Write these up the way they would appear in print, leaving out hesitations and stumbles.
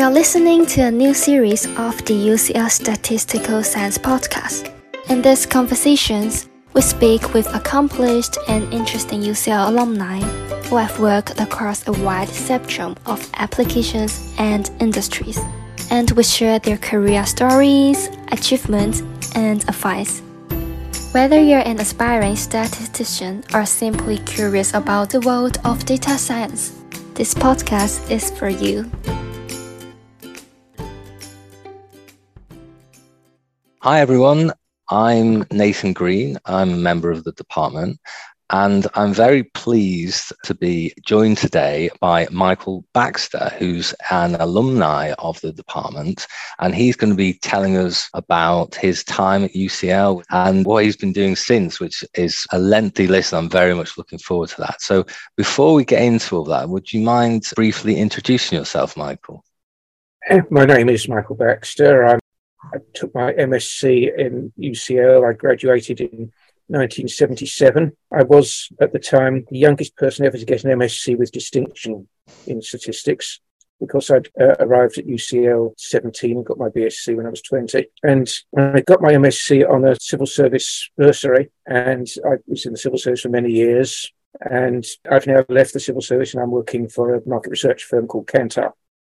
You're listening to a new series of the UCL Statistical Science podcast. In these conversations, we speak with accomplished and interesting UCL alumni who have worked across a wide spectrum of applications and industries, and we share their career stories, achievements, and advice. Whether you're an aspiring statistician or simply curious about the world of data science, this podcast is for you. Hi everyone, I'm Nathan Green. I'm a member of the department, and I'm very pleased to be joined today by Michael Baxter, who's an alumni of the department, and he's going to be telling us about his time at UCL and what he's been doing since, which is a lengthy list. I'm very much looking forward to that. So before we get into all that, would you mind briefly introducing yourself, Michael? My name is Michael Baxter. I took my MSc in UCL. I graduated in 1977. I was, at the time, the youngest person ever to get an MSc with distinction in statistics, because I'd arrived at UCL 17 and got my BSc when I was 20. And I got my MSc on a civil service bursary, and I was in the civil service for many years. And I've now left the civil service and I'm working for a market research firm called Kantar.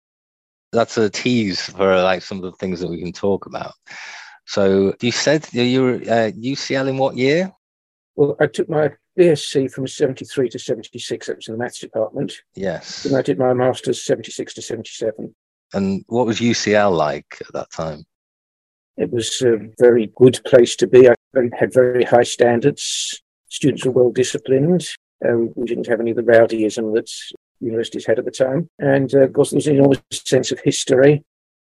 That's a tease for like some of the things that we can talk about. So you said you were at UCL in what year? Well, I took my BSc from 73 to 76. That was in the maths department. Yes. And I did my master's 76 to 77. And what was UCL like at that time? It was a very good place to be. I had very high standards. Students were well disciplined. We didn't have any of the rowdyism that universities had at the time. And of course, there was an enormous sense of history.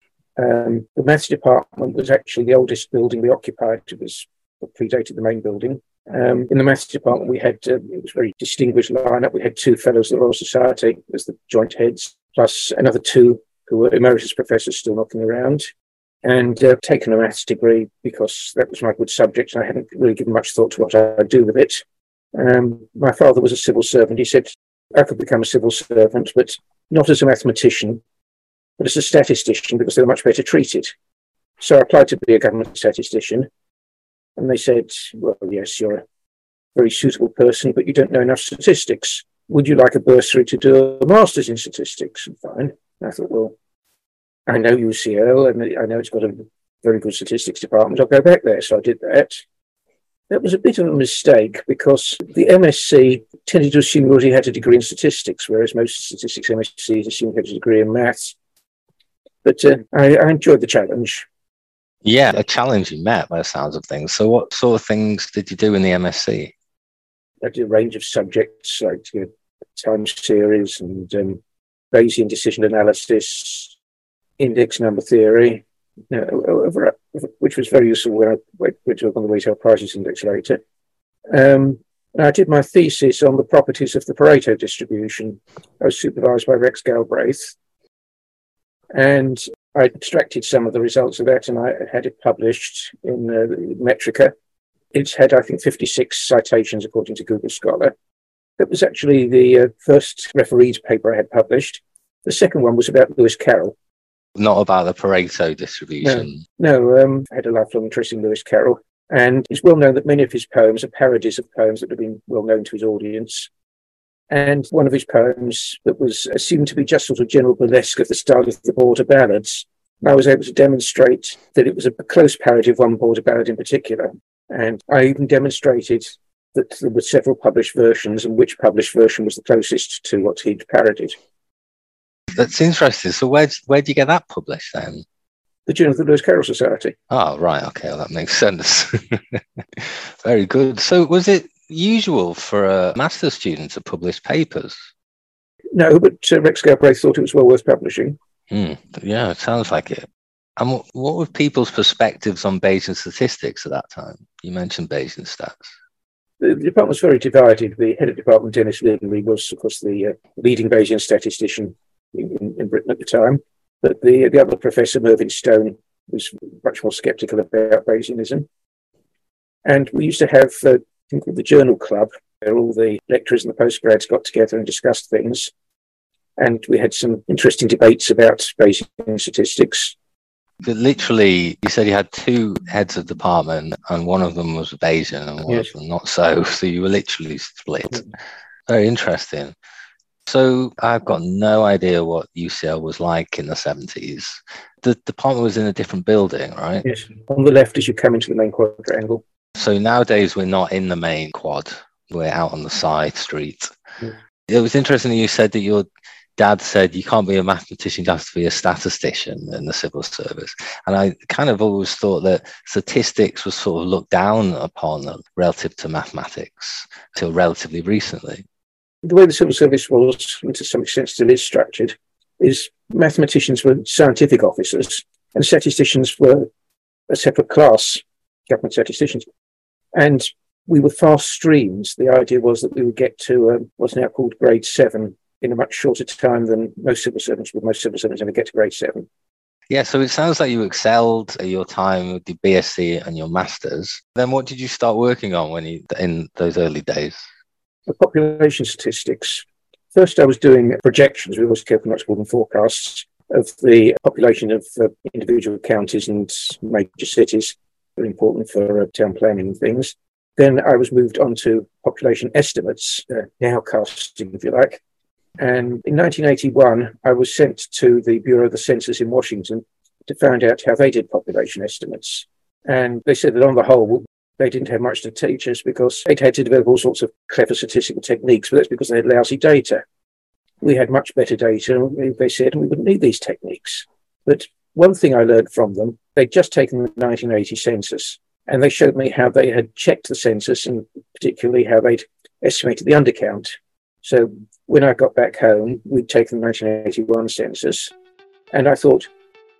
The maths department was actually the oldest building we occupied. It predated the main building. In the maths department, we had, it was a very distinguished lineup. We had two fellows of the Royal Society as the joint heads, plus another two who were emeritus professors still knocking around, and taken a maths degree because that was my good subject. And I hadn't really given much thought to what I'd do with it. My father was a civil servant. He said, I could become a civil servant, but not as a mathematician, but as a statistician, because they were much better treated. So I applied to be a government statistician, and they said, well, yes, you're a very suitable person, but you don't know enough statistics. Would you like a bursary to do a master's in statistics? Fine. And I thought, well, I know UCL, and I know it's got a very good statistics department. I'll go back there. So I did that. That was a bit of a mistake, because the MSc tended to assume you already had a degree in statistics, whereas most statistics MScs assume you had a degree in maths. But I enjoyed the challenge. Yeah, a challenge you met by the sounds of things. So what sort of things did you do in the MSc? I did a range of subjects like time series and Bayesian decision analysis, index number theory, which was very useful when I went to on the Retail Prices Index later. I did my thesis on the properties of the Pareto distribution. I was supervised by Rex Galbraith, and I extracted some of the results of that, and I had it published in Metrica. It's had, I think, 56 citations according to Google Scholar. That was actually the first refereed paper I had published. The second one was about Lewis Carroll. Not about the Pareto distribution. No, I had a lifelong interest in Lewis Carroll, and it's well known that many of his poems are parodies of poems that have been well known to his audience. And one of his poems that was assumed to be just sort of general burlesque of the style of the Border Ballads, I was able to demonstrate that it was a close parody of one Border Ballad in particular. And I even demonstrated that there were several published versions, and which published version was the closest to what he'd parodied. That's interesting. So where'd you get that published then? The Journal of the Lewis Carroll Society. Oh, right. Okay, well, that makes sense. Very good. So was it usual for a master's student to publish papers? No, but Rex Galbraith thought it was well worth publishing. Yeah, it sounds like it. And what were people's perspectives on Bayesian statistics at that time? You mentioned Bayesian stats. The department was very divided. The head of department, Dennis Lidley, was, of course, the leading Bayesian statistician in Britain at the time. But the other professor, Mervyn Stone, was much more sceptical about Bayesianism. And we used to have a thing called the Journal Club, where all the lecturers and the postgrads got together and discussed things. And we had some interesting debates about Bayesian statistics. But literally, you said you had two heads of department, and one of them was Bayesian and one of them not so. So you were literally split. Very interesting. So I've got no idea what UCL was like in the 70s. The department was in a different building, right? Yes, on the left as you come into the main quadrangle. So nowadays we're not in the main quad. We're out on the side street. It was interesting that you said that your dad said you can't be a mathematician, you have to be a statistician in the civil service. And I kind of always thought that statistics was sort of looked down upon relative to mathematics till relatively recently. The way the civil service was, and to some extent still is structured, is mathematicians were scientific officers and statisticians were a separate class, government statisticians. And we were fast streams. The idea was that we would get to what's now called grade 7 in a much shorter time than most civil servants would. Most civil servants never get to grade 7. Yeah, so it sounds like you excelled at your time with the BSc and your masters. Then what did you start working on in those early days? The population statistics. First, I was doing projections. We always careful not to call them forecasts of the population of individual counties and major cities. Very important for town planning and things. Then I was moved on to population estimates, nowcasting, if you like. And in 1981, I was sent to the Bureau of the Census in Washington to find out how they did population estimates. And they said that on the whole, they didn't have much to teach us because they'd had to develop all sorts of clever statistical techniques, but that's because they had lousy data. We had much better data, they said, and we wouldn't need these techniques. But one thing I learned from them, they'd just taken the 1980 census, and they showed me how they had checked the census and particularly how they'd estimated the undercount. So when I got back home, we'd taken the 1981 census, and I thought,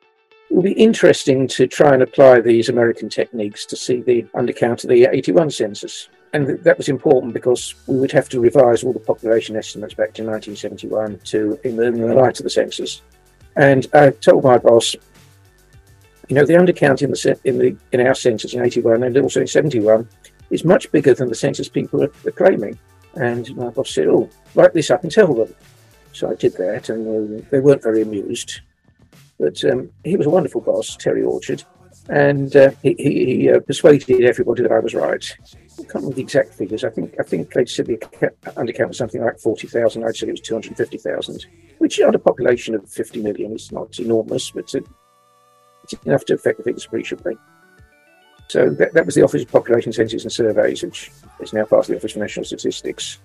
it would be interesting to try and apply these American techniques to see the undercount of the 81 census. And that was important because we would have to revise all the population estimates back to 1971 in the light of the census. And I told my boss, the undercount in our census in 81 and also in 71 is much bigger than the census people are claiming. And my boss said, write this up and tell them. So I did that, and they weren't very amused. But he was a wonderful boss, Terry Orchard, and he persuaded everybody that I was right. I can't remember the exact figures. I think they said the undercount was something like 40,000. I'd said it was 250,000, which on a population of 50 million is not enormous, but it's enough to affect the figures appreciably. So that was the Office of Population Census and Surveys, which is now part of the Office for National Statistics.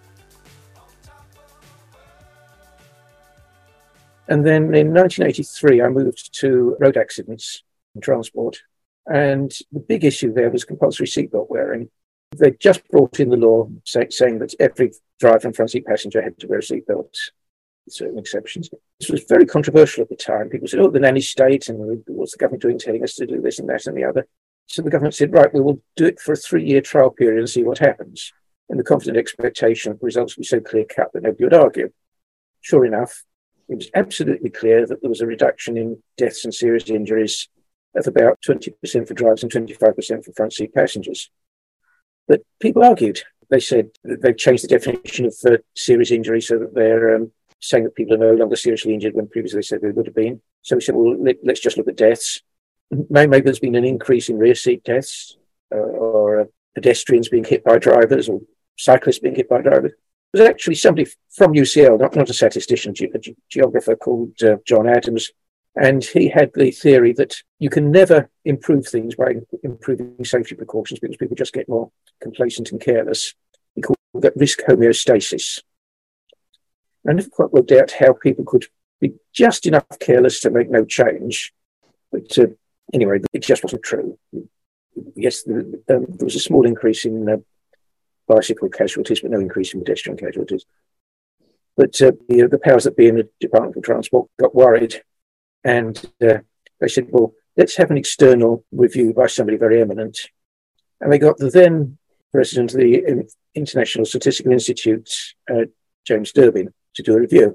And then in 1983, I moved to road accidents and transport. And the big issue there was compulsory seatbelt wearing. They just brought in the law saying that every driver and front seat passenger had to wear a seatbelt, with certain exceptions. This was very controversial at the time. People said, the nanny state, and what's the government doing telling us to do this and that and the other? So the government said, right, we will do it for a 3-year trial period and see what happens. And the confident expectation of the results would be so clear-cut that nobody would argue. Sure enough, it was absolutely clear that there was a reduction in deaths and serious injuries of about 20% for drivers and 25% for front seat passengers. But people argued. They said that they've changed the definition of serious injury so that they're saying that people are no longer seriously injured when previously they said they would have been. So we said, let's just look at deaths. Maybe there's been an increase in rear seat deaths or pedestrians being hit by drivers or cyclists being hit by drivers. There was actually somebody from UCL, not a statistician, a geographer called John Adams, and he had the theory that you can never improve things by improving safety precautions because people just get more complacent and careless. He called that risk homeostasis. I never quite worked out how people could be just enough careless to make no change, but anyway, it just wasn't true. Yes, there was a small increase in bicycle casualties, but no increase in pedestrian casualties. But the powers that be in the Department for Transport got worried, and they said, let's have an external review by somebody very eminent. And they got the then president of the International Statistical Institute, James Durbin, to do a review.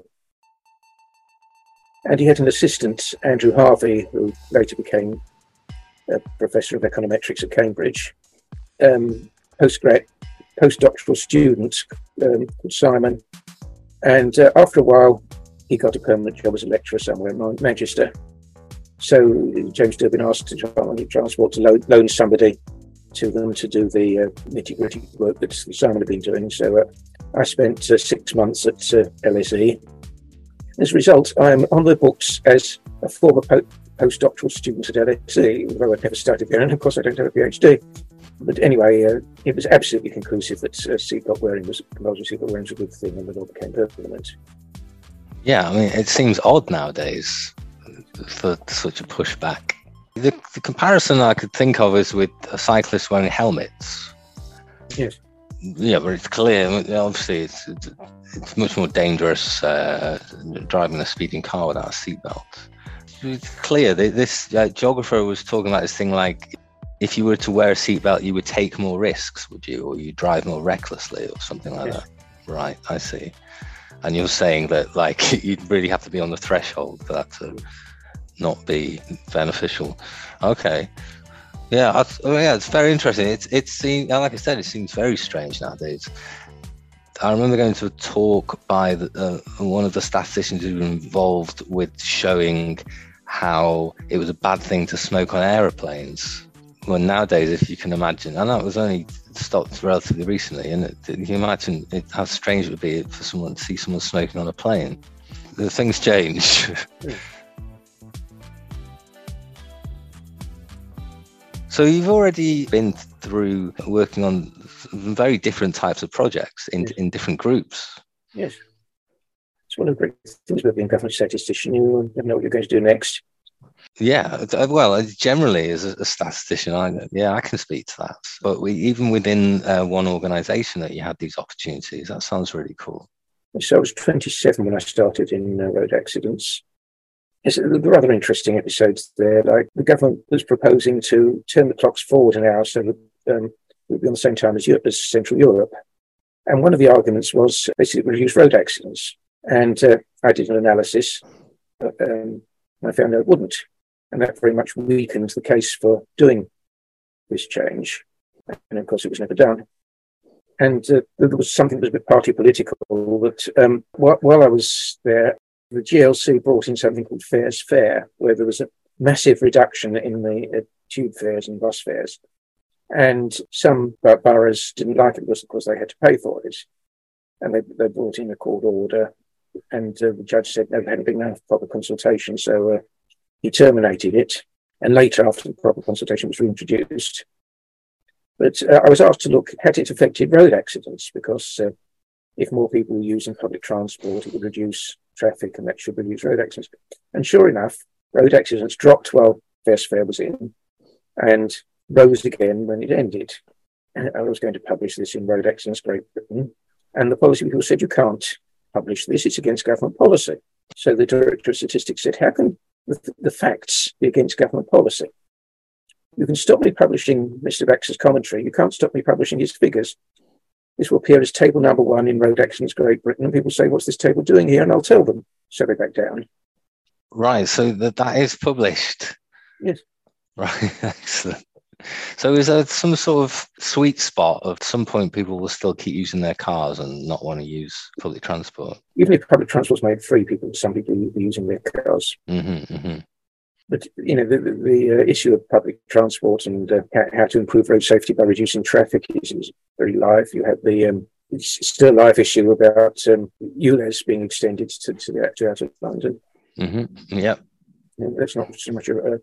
And he had an assistant, Andrew Harvey, who later became a professor of econometrics at Cambridge, postdoctoral student called Simon. And after a while, he got a permanent job as a lecturer somewhere in Manchester. So James Durbin asked Department of Transport to loan somebody to them to do the nitty-gritty work that Simon had been doing. So I spent 6 months at LSE. As a result, I'm on the books as a former postdoctoral student at LSE, although I'd never studied there, and of course I don't have a PhD. But anyway, it was absolutely conclusive that compulsory seatbelt wearing was a good thing, and the law became permanent. Yeah, I mean, it seems odd nowadays for such a pushback. The comparison I could think of is with a cyclist wearing helmets. Yes. Yeah, but it's clear. Obviously, it's much more dangerous driving a speeding car without a seatbelt. It's clear. This geographer was talking about this thing like, if you were to wear a seatbelt, you would take more risks, would you? Or you drive more recklessly or something like that. Right, I see. And you're saying that, like, you'd really have to be on the threshold for that to not be beneficial. Okay. Yeah, it's very interesting. It's like I said, it seems very strange nowadays. I remember going to a talk by one of the statisticians who was involved with showing how it was a bad thing to smoke on aeroplanes. Well, nowadays, if you can imagine, and that was only stopped relatively recently, and can you imagine how strange it would be for someone to see someone smoking on a plane? The things change. So you've already been through working on very different types of projects in different groups. Yes. It's one of the great things about being a government statistician. You never know what you're going to do next. Yeah, well, generally as a statistician, I can speak to that. But even within one organisation that you had these opportunities, that sounds really cool. So I was 27 when I started in road accidents. It's rather interesting episodes there. Like the government was proposing to turn the clocks forward an hour so that we'd be on the same time as Central Europe. And one of the arguments was basically reduce road accidents. And I did an analysis. I found that it wouldn't. And that very much weakened the case for doing this change. And of course, it was never done. And there was something that was a bit party political that while I was there, the GLC brought in something called Fares Fair, where there was a massive reduction in the tube fares and bus fares. And some boroughs didn't like it because they had to pay for it. And they brought in a court order. And the judge said no, there hadn't been enough proper consultation. So he terminated it. And later, after the proper consultation was reintroduced. But I was asked to look, had it affected road accidents? Because if more people were using public transport, it would reduce traffic, and that should reduce road accidents. And sure enough, road accidents dropped while Fares Fair was in and rose again when it ended. And I was going to publish this in Road Accidents Great Britain. And the policy people said, you can't publish this, it's against government policy. So the Director of Statistics said, how can the facts be against government policy? You can stop me publishing Mr. Baxter's commentary. You can't stop me publishing his figures. This will appear as table number 1 in Road Accidents Great Britain. And people say, what's this table doing here? And I'll tell them. So they back down. Right. So that is published. Yes. Right. Excellent. So is there some sort of sweet spot? At some point, people will still keep using their cars and not want to use public transport? Even if public transport's made free, some people will be using their cars. Mm-hmm, mm-hmm. But, you know, the issue of public transport and how to improve road safety by reducing traffic is very live. You have the still a live issue about ULEZ being extended to out of London. Mm-hmm. Yeah. That's not so much a road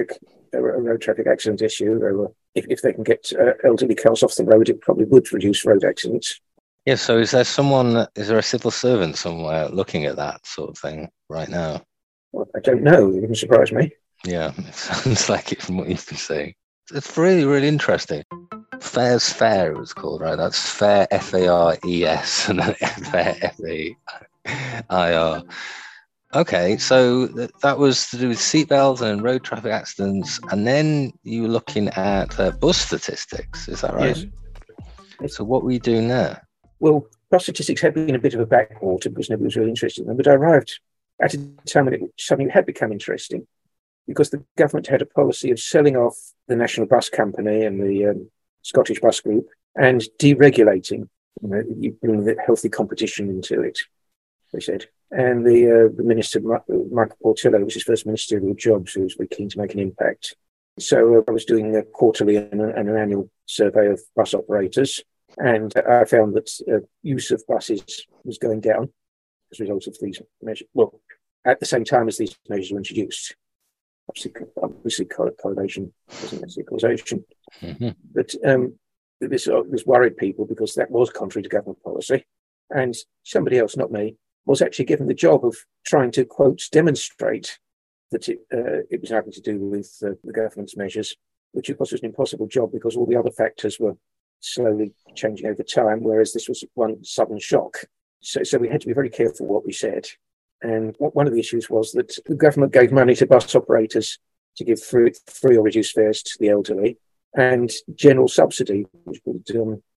traffic accident issue. Though, if they can get elderly cars off the road, it probably would reduce road accidents. Yeah. So is there a civil servant somewhere looking at that sort of thing right now? Well, I don't know. It wouldn't surprise me. Yeah, it sounds like it from what you've been saying. It's really, really interesting. Fares Fair it was called, right? That's Fair, Fares, and then Fair, Fair. Okay, so that was to do with seatbelts and road traffic accidents, and then you were looking at bus statistics. Is that right? Yes. So what were you doing there? Well, bus statistics had been a bit of a backwater because nobody was really interested in them, but I arrived at a time when something had become interesting because the government had a policy of selling off the National Bus Company and the Scottish Bus Group and deregulating. You bring the healthy competition into it, they said. And the minister, Michael Portillo, was his first ministerial job, so he was very keen to make an impact. So I was doing a quarterly and an annual survey of bus operators, and I found that use of buses was going down as a result of these measures. Well, at the same time as these measures were introduced. Obviously correlation doesn't necessarily causation. Mm-hmm. But this worried people because that was contrary to government policy. And somebody else, not me, was actually given the job of trying to, quote, demonstrate that it was nothing to do with the government's measures, which of course was an impossible job because all the other factors were slowly changing over time, whereas this was one sudden shock. So we had to be very careful what we said. And one of the issues was that the government gave money to bus operators to give free or reduced fares to the elderly, and general subsidy, which was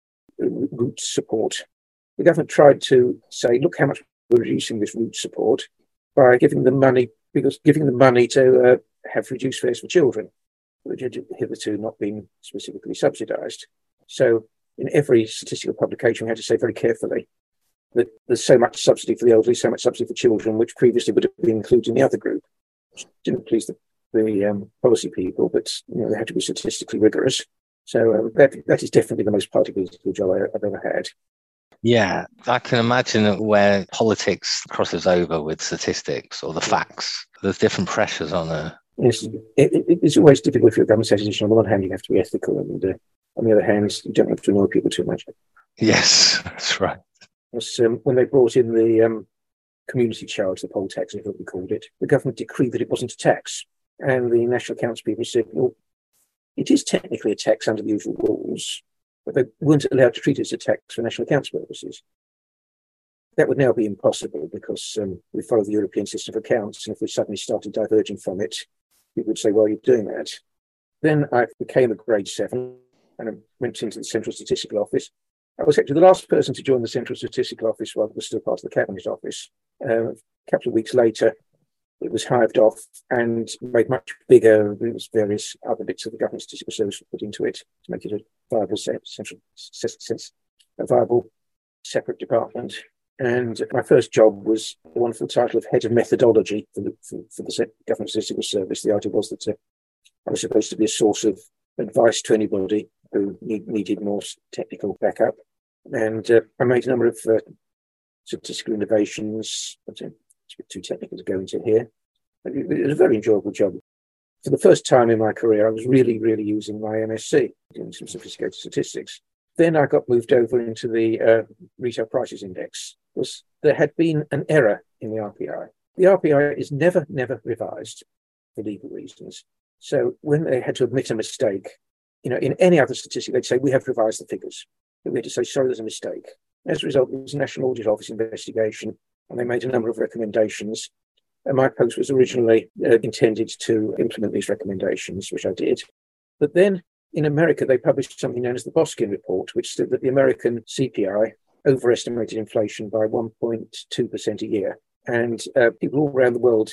route support. The government tried to say, look how much we're reducing this route support by giving them money, because giving them money to have reduced fares for children, which had hitherto not been specifically subsidised. So in every statistical publication, we had to say very carefully that there's so much subsidy for the elderly, so much subsidy for children, which previously would have been included in the other group, which didn't please the policy people, but they had to be statistically rigorous. So that is definitely the most party political job I've ever had. Yeah, I can imagine where politics crosses over with statistics or the facts. There's different pressures on it. Yes, it's always difficult if you're a government statistician. On the one hand, you have to be ethical, and on the other hand, you don't have to annoy people too much. Yes, that's right. When they brought in the community charge, the poll tax, is what we called it, the government decreed that it wasn't a tax. And the National Accounts people said, well, it is technically a tax under the usual rules, but they weren't allowed to treat it as a tax for national accounts purposes. That would now be impossible because we follow the European system of accounts, and if we suddenly started diverging from it, people would say, well, you're doing that. Then I became a grade 7 and I went into the Central Statistical Office. I was actually the last person to join the Central Statistical Office while it was still part of the Cabinet Office. A couple of weeks later, it was hived off and made much bigger. There was various other bits of the Government Statistical Service put into it to make it a viable separate department. And my first job was the wonderful title of Head of Methodology for the Government Statistical Service. The idea was that I was supposed to be a source of advice to anybody who needed more technical backup. And I made a number of statistical innovations. It's a bit too technical to go into here. It was a very enjoyable job. For the first time in my career, I was really, really using my MSc, doing some sophisticated statistics. Then I got moved over into the Retail Prices Index. There had been an error in the RPI. The RPI is never revised for legal reasons. So when they had to admit a mistake, in any other statistic, they'd say, we have revised the figures. But we had to say, sorry, there's a mistake. As a result, there was a National Audit Office investigation, and they made a number of recommendations. And my post was originally intended to implement these recommendations, which I did. But then in America, they published something known as the Boskin Report, which said that the American CPI overestimated inflation by 1.2% a year. And people all around the world,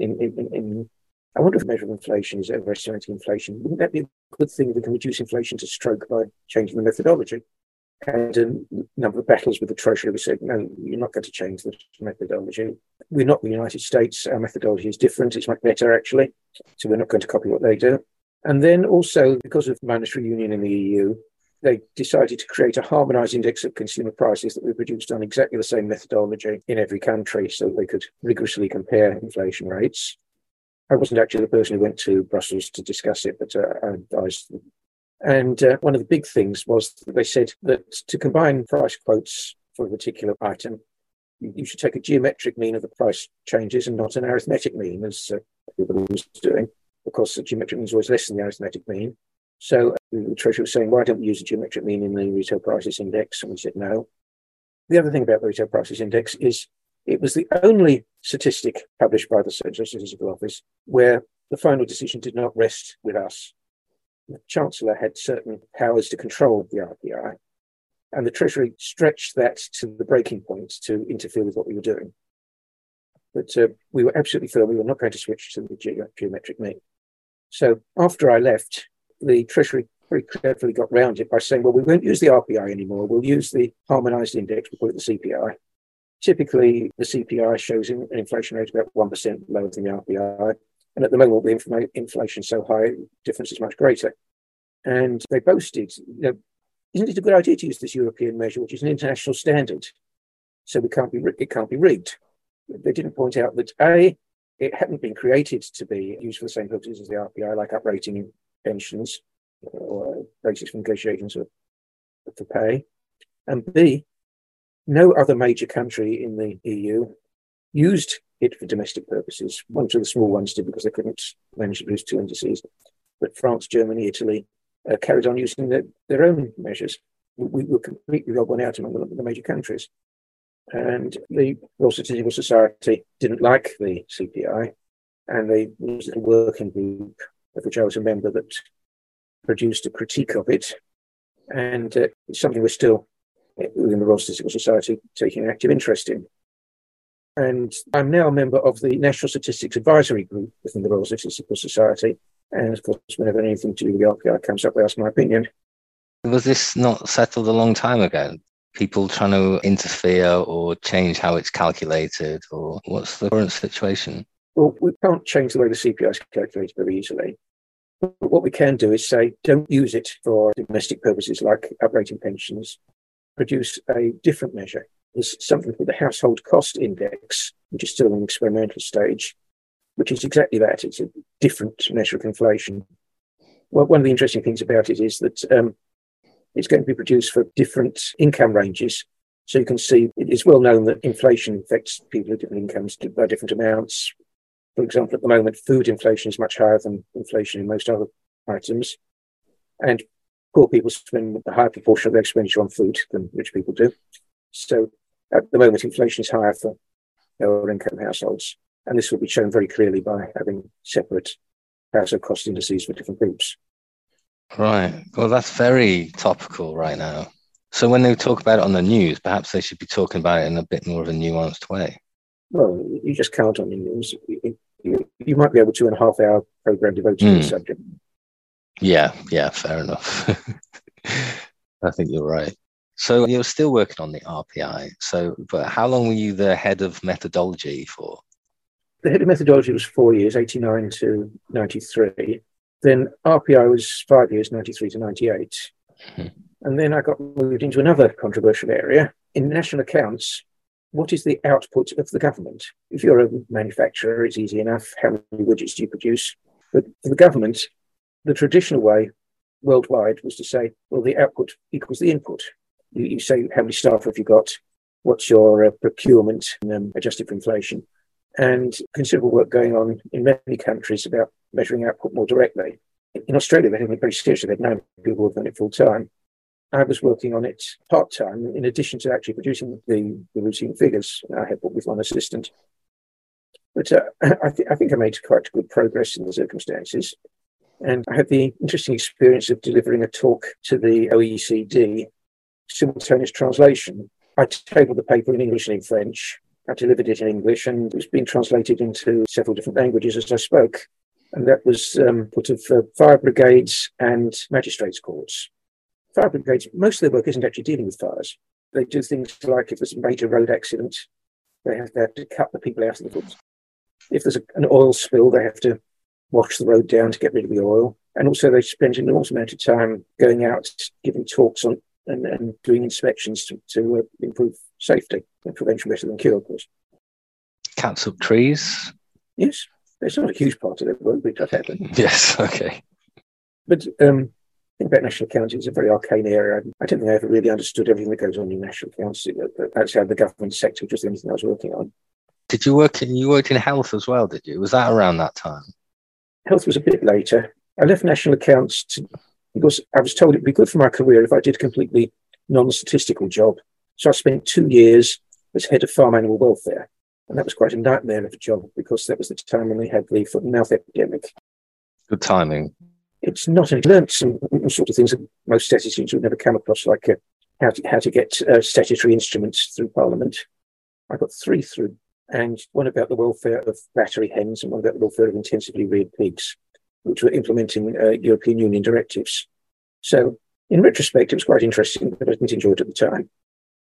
I wonder if the measure of inflation is overestimating inflation. Wouldn't that be a good thing if we can reduce inflation to stroke by changing the methodology? And a number of battles with the Treasury, we said, no, you're not going to change the methodology. We're not the United States. Our methodology is different. It's much better, actually. So we're not going to copy what they do. And then also, because of monetary union in the EU, they decided to create a harmonised index of consumer prices that we produced on exactly the same methodology in every country so they could rigorously compare inflation rates. I wasn't actually the person who went to Brussels to discuss it, but I advised them. And one of the big things was that they said that to combine price quotes for a particular item, you should take a geometric mean of the price changes and not an arithmetic mean, as everybody was doing. Of course, the geometric mean is always less than the arithmetic mean. So the Treasury was saying, why don't we use a geometric mean in the Retail Prices Index? And we said no. The other thing about the Retail Prices Index is it was the only statistic published by the Central Statistical Office where the final decision did not rest with us. The Chancellor had certain powers to control the RPI, and the Treasury stretched that to the breaking point to interfere with what we were doing. But we were absolutely firm we were not going to switch to the geometric mean. So after I left, the Treasury very cleverly got round it by saying, well, we won't use the RPI anymore. We'll use the harmonised index, we call it the CPI. Typically, the CPI shows an inflation rate about 1% lower than the RPI. And at the moment, the inflation is so high, the difference is much greater. And they boasted, isn't it a good idea to use this European measure, which is an international standard? So it can't be rigged. They didn't point out that A, it hadn't been created to be used for the same purposes as the RPI, like uprating pensions or basis for negotiations for pay. And B, no other major country in the EU used it for domestic purposes. One of the small ones did because they couldn't manage to produce two indices. But France, Germany, Italy carried on using their own measures. We were completely robbed one out among the major countries. And the Royal Statistical Society didn't like the CPI, and there was a working group of which I was a member that produced a critique of it. And it's something we're still, within the Royal Statistical Society, taking an active interest in. And I'm now a member of the National Statistics Advisory Group within the Royal Statistical Society. And of course, whenever anything to do with the RPI comes up, I ask my opinion. Was this not settled a long time ago? People trying to interfere or change how it's calculated, or what's the current situation? Well, we can't change the way the CPI is calculated very easily. But what we can do is say, don't use it for domestic purposes like uprating pensions. Produce a different measure. There's something called the Household Cost Index, which is still in an experimental stage, which is exactly that. It's a different measure of inflation. Well, one of the interesting things about it is that it's going to be produced for different income ranges. So you can see it is well known that inflation affects people with different incomes by different amounts. For example, at the moment, food inflation is much higher than inflation in most other items. And poor people spend a higher proportion of their expenditure on food than rich people do. So at the moment, inflation is higher for lower income households. And this will be shown very clearly by having separate household cost indices for different groups. Right. Well, that's very topical right now. So when they talk about it on the news, perhaps they should be talking about it in a bit more of a nuanced way. Well, you just can't on the news. You might be able to in a half-hour program devoted to the subject. Yeah, fair enough. I think you're right. So you're still working on the RPI. But how long were you the head of methodology for? The head of methodology was 4 years, 89 to 93. Then RPI was 5 years, 93 to 98. And then I got moved into another controversial area. In national accounts, what is the output of the government? If you're a manufacturer, it's easy enough. How many widgets do you produce? But for the government, the traditional way worldwide was to say, well, the output equals the input. You say, how many staff have you got? What's your procurement adjusted for inflation? And considerable work going on in many countries about measuring output more directly. In Australia, they take it very seriously. They've 9 people working on it full time. I was working on it part time, in addition to actually producing the routine figures. I had with one assistant. But I think I made quite good progress in the circumstances. And I had the interesting experience of delivering a talk to the OECD, simultaneous translation. I tabled the paper in English and in French. I delivered it in English, and it was being translated into several different languages as I spoke. And that was put of fire brigades and magistrates' courts. Fire brigades, most of their work isn't actually dealing with fires. They do things like if there's a major road accident, they have to cut the people out of the road. If there's an oil spill, they have to wash the road down to get rid of the oil. And also they spend an enormous amount of time going out, giving talks on and doing inspections to improve safety and prevention better than cure, of course. Cats up trees? Yes, it's not a huge part of their work, but it does happen. Yes, okay. But the thing about national accounts, it's a very arcane area. I don't think I ever really understood everything that goes on in national accounts outside the government sector, which was the only thing I was working on. Did you worked in health as well, did you? Was that around that time? Health was a bit later. I left national accounts because I was told it'd be good for my career if I did a completely non-statistical job. So I spent 2 years as head of farm animal welfare. And that was quite a nightmare of a job because that was the time when they had the foot and mouth epidemic. Good timing. It's not. I learned some sort of things that most statisticians would never come across, like how to get statutory instruments through Parliament. I got 3 through, and one about the welfare of battery hens and one about the welfare of intensively reared pigs, which were implementing European Union directives. So in retrospect, it was quite interesting, but I didn't enjoy it at the time.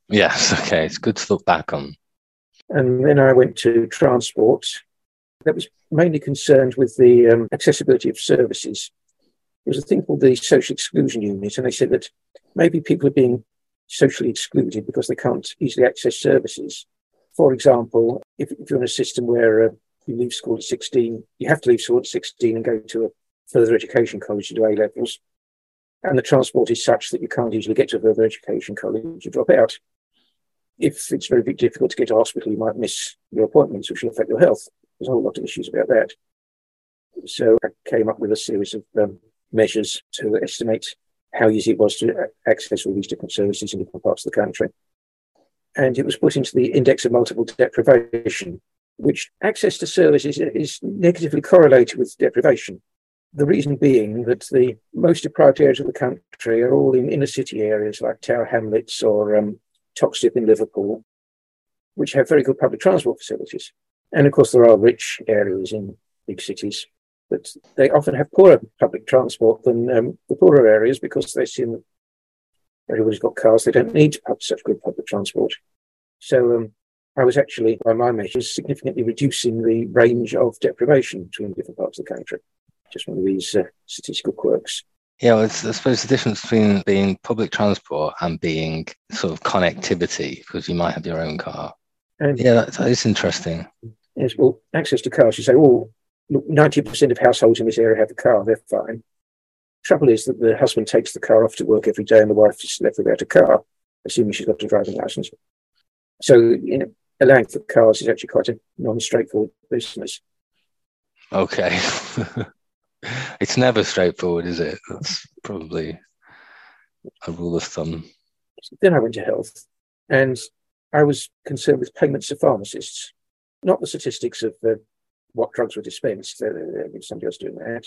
Yes, okay. It's good to look back on. And then I went to transport. That was mainly concerned with the accessibility of services. There was a thing called the social exclusion unit, and they said that maybe people are being socially excluded because they can't easily access services. For example, if you're in a system where you leave school at 16, you have to leave school at 16 and go to a further education college to do A-levels, and the transport is such that you can't easily get to a further education college, you drop out. If it's very difficult to get to hospital, you might miss your appointments, which will affect your health. There's a whole lot of issues about that. So I came up with a series of measures to estimate how easy it was to access all these different services in different parts of the country. And it was put into the index of multiple deprivation, which access to services is negatively correlated with deprivation. The reason being that the most deprived areas of the country are all in inner city areas like Tower Hamlets or Toxteth in Liverpool, which have very good public transport facilities. And of course, there are rich areas in big cities, but they often have poorer public transport than the poorer areas because they assume that everybody's got cars, they don't need such good public transport. So I was actually, by my measures, significantly reducing the range of deprivation between different parts of the country. Just one of these statistical quirks. Yeah, well, I suppose the difference between being public transport and being sort of connectivity, because you might have your own car. And yeah, that is interesting. Yes, well, access to cars, you say, oh, look, 90% of households in this area have a car, they're fine. Trouble is that the husband takes the car off to work every day and the wife is left without a car, assuming she's got a driving license. So, allowing for cars is actually quite a non-straightforward business. Okay. It's never straightforward, is it? That's probably a rule of thumb. Then I went to health, and I was concerned with payments to pharmacists, not the statistics of what drugs were dispensed. Somebody else doing that.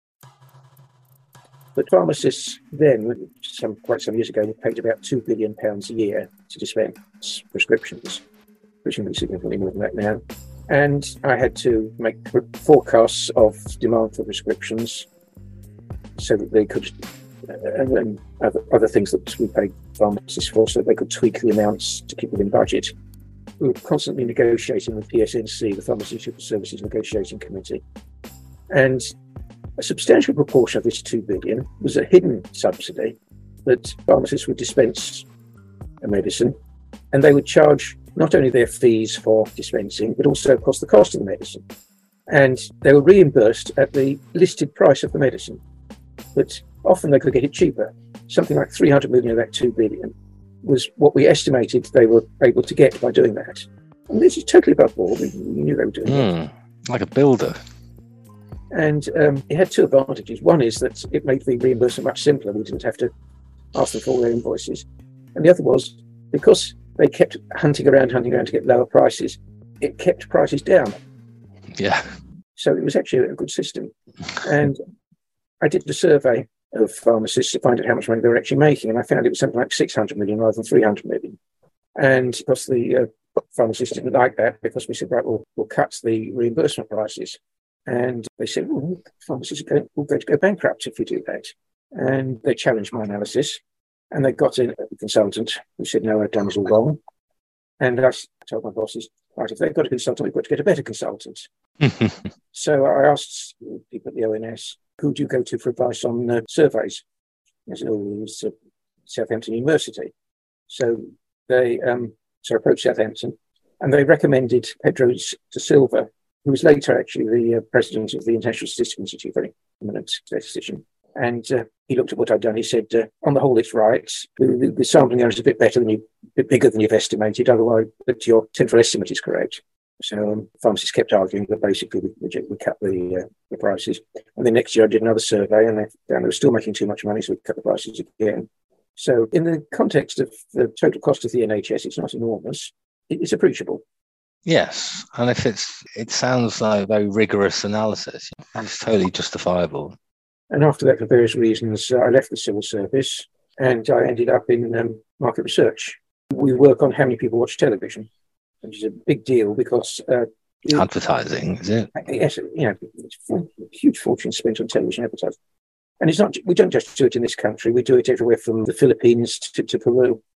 But pharmacists then, quite some years ago, were paid about £2 billion a year to dispense prescriptions, presumably significantly more than that now. And I had to make forecasts of demand for prescriptions so that they could, and other things that we paid pharmacists for, so that they could tweak the amounts to keep within budget. We were constantly negotiating with PSNC, the Pharmaceutical Services Negotiating Committee. And a substantial proportion of this $2 billion was a hidden subsidy that pharmacists would dispense a medicine, and they would charge not only their fees for dispensing, but also cost the cost of the medicine. And they were reimbursed at the listed price of the medicine. But often they could get it cheaper. Something like 300 million of that 2 billion was what we estimated they were able to get by doing that. And this is totally above board. We knew they were doing it. Like a builder. And it had two advantages. One is that it made the reimbursement much simpler. We didn't have to ask them for all their invoices. And the other was, because they kept hunting around to get lower prices, it kept prices down. Yeah. So it was actually a good system. And I did a survey of pharmacists to find out how much money they were actually making, and I found it was something like 600 million rather than 300 million. And because the pharmacists didn't like that, because we said, right, we'll cut the reimbursement prices. And they said, well, pharmacists will going to go bankrupt if we do that. And they challenged my analysis. And they got in a consultant who said, no, I've done this all wrong. And I told my bosses, right, if they've got a consultant, we've got to get a better consultant. So I asked people at the ONS, who do you go to for advice on surveys? They said, oh, it was Southampton University. So they approached Southampton, and they recommended Pedro da Silva, who was later actually the president of the International Statistical Institute, very eminent statistician. And he looked at what I'd done. He said, on the whole, it's right. The sampling error is a bit bigger than you've estimated. Otherwise, but your central estimate is correct. So pharmacists kept arguing that basically we cut the prices. And then next year I did another survey, and they found they were still making too much money, so we cut the prices again. So in the context of the total cost of the NHS, it's not enormous. It's appreciable. Yes, and if it sounds like a very rigorous analysis, it's totally justifiable. And after that, for various reasons, I left the civil service and I ended up in market research. We work on how many people watch television, which is a big deal because... advertising, is it? Yes, it's a huge fortune spent on television advertising. And it's not. We don't just do it in this country. We do it everywhere from the Philippines to Peru.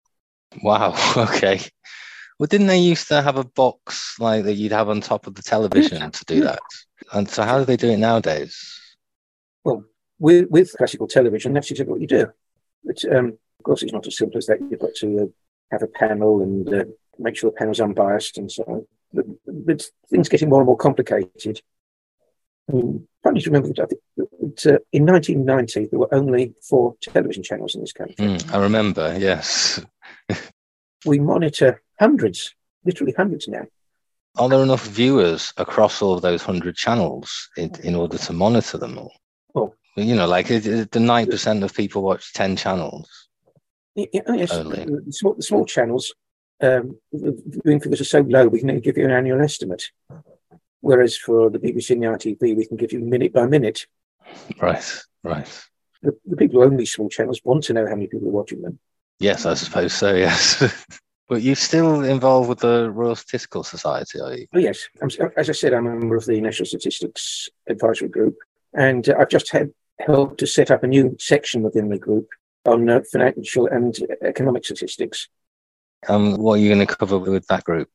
Wow. Okay. Well, didn't they used to have a box like that you'd have on top of the television to do that? And so how do they do it nowadays? Well, with classical television, that's exactly what you do. But, of course, it's not as simple as that. You've got to have a panel and make sure the panel's unbiased and so on. But things getting more and more complicated. I mean, funny to remember that in 1990, there were only 4 television channels in this country. I remember, yes. We monitor hundreds, literally hundreds now. Are there enough viewers across all of those 100 channels in order to monitor them all? Oh. You know, like the 9% of people watch 10 channels. Yes, only. The small channels, the viewing figures are so low, we can give you an annual estimate. Whereas for the BBC and the ITV, we can give you minute by minute. Right. The people who own these small channels want to know how many people are watching them. Yes, I suppose so, yes. But you're still involved with the Royal Statistical Society, are you? Oh, yes. As I said, I'm a member of the National Statistics Advisory Group, and I've just helped to set up a new section within the group on financial and economic statistics. What are you going to cover with that group?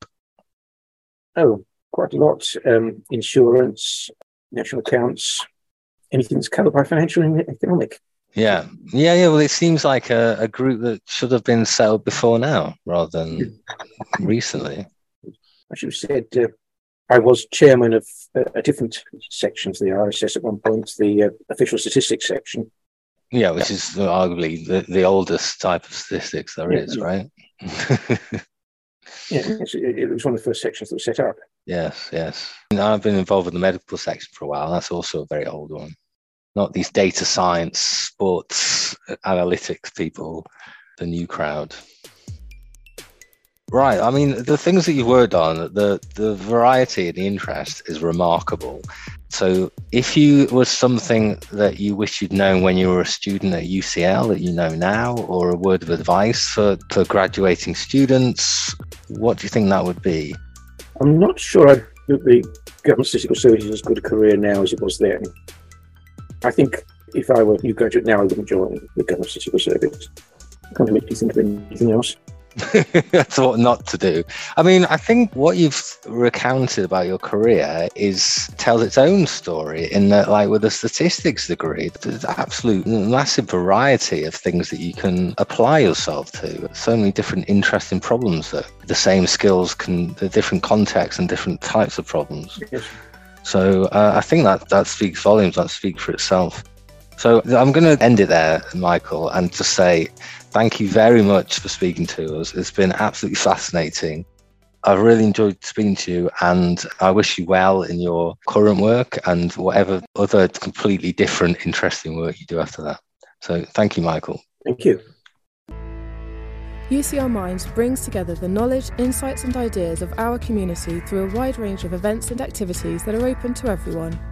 Oh, quite a lot. Insurance, national accounts, anything that's covered by financial and economic. Yeah. Well, it seems like a group that should have been set up before now rather than recently. I should have said I was chairman of a different section of the RSS at one point, the official statistics section. Yeah, which is arguably the oldest type of statistics there is, right? Yeah, it was one of the first sections that was set up. Yes. And I've been involved with the medical section for a while. That's also a very old one. Not these data science, sports, analytics people, the new crowd. Right. I mean, the things that you've worked on, the variety and the interest is remarkable. So if you was something that you wish you'd known when you were a student at UCL that you know now, or a word of advice for graduating students, what do you think that would be? I'm not sure I think the government statistical service is as good a career now as it was then. I think if I were a new graduate now, I wouldn't join the government statistical service. I can't make you think of anything else. That's what not to do. I mean, I think what you've recounted about your career tells its own story in that, like with a statistics degree, there's absolute massive variety of things that you can apply yourself to. So many different interesting problems that the same skills the different contexts and different types of problems. Yes. So I think that speaks volumes, that speaks for itself. So I'm going to end it there, Michael, and just say thank you very much for speaking to us. It's been absolutely fascinating. I've really enjoyed speaking to you, and I wish you well in your current work and whatever other completely different, interesting work you do after that. So thank you, Michael. Thank you. UCL Minds brings together the knowledge, insights and ideas of our community through a wide range of events and activities that are open to everyone.